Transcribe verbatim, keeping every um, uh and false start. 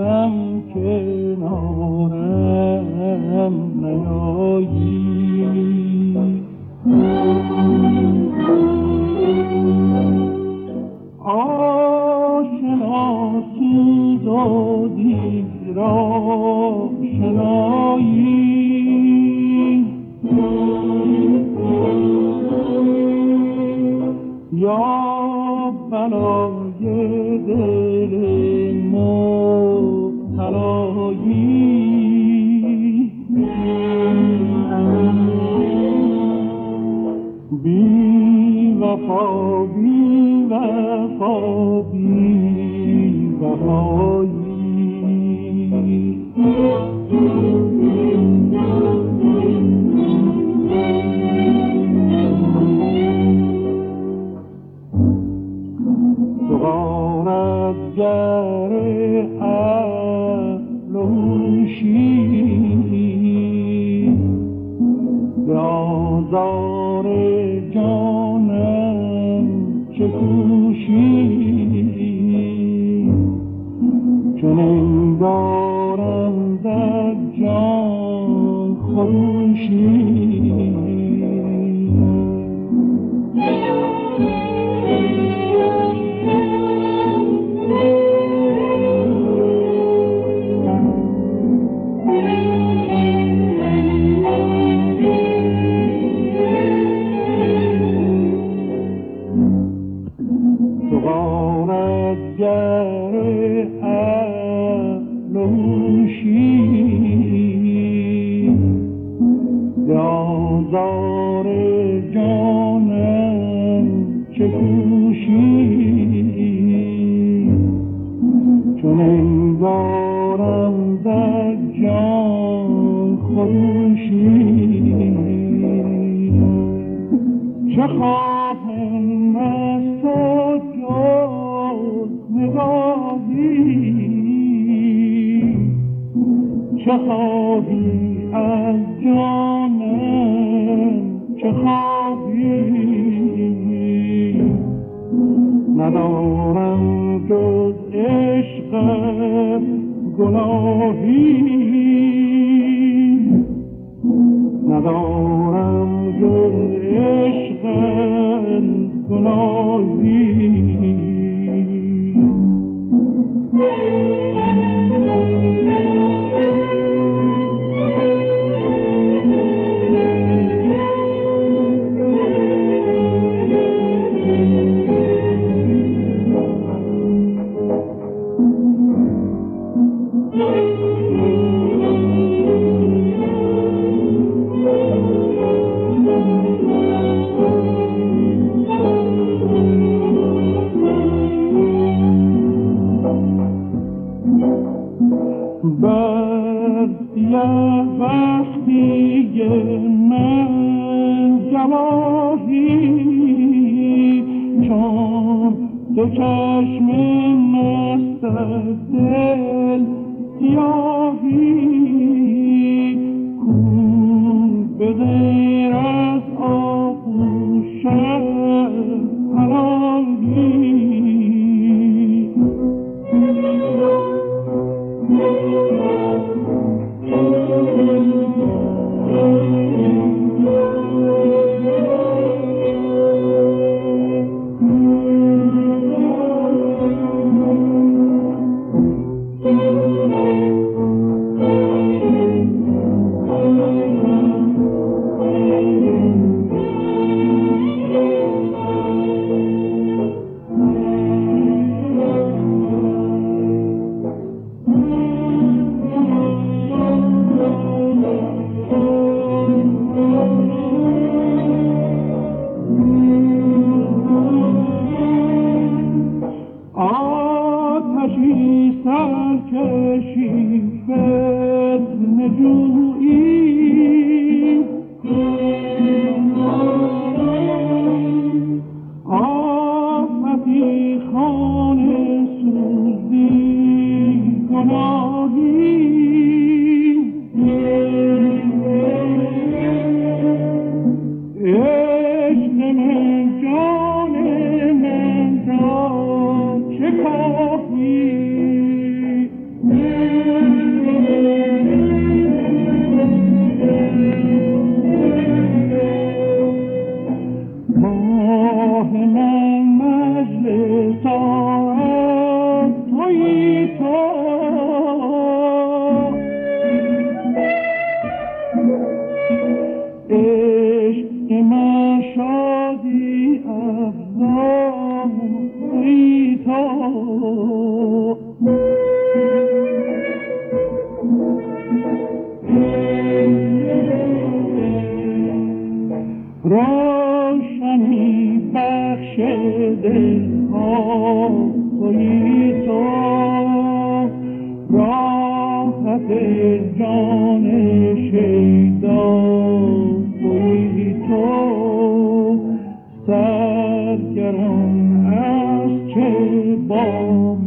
دلم کنارم نیایی. آشنا سوز و دید را شنایی، یا بلای دل مبتلایی. بی وفا بی وفا بی وفایی. تو غارتگر عقل و هوشی، به آزار جانم چه کوشی. چون انگارم در جان خروشی. تو غارتگر عقل و هوشی، به آزار جانم چه کوشی. چون انگارم در جان خروشی. چه خواهم از تو جز نگاهی، چه خواهی از جانم چه خواهی. ندارم جز عشقت گناهی، ندارم جز عشقت گناهی. بر سیه بختی من جواهی، چون دو چشم مست از دل سیاهی. کون به غیر از آغوش پناهی. چه کافی روشنی بخش دلها تویی تو، راحت جان شیدا تویی تو، سرگران از چه با